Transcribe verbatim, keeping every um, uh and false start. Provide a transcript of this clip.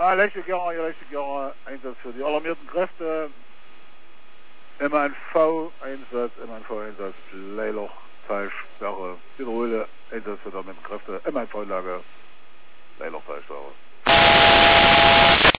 Ah, letztes Jahr, ja, letztes Jahr Einsatz für die alarmierten Kräfte. M ein V Einsatz, M ein V Einsatz, Bleiloch, Talsperre, Wiederhole, Einsatz für die alarmierten Kräfte, M ein V Lage, Bleiloch, Talsperre.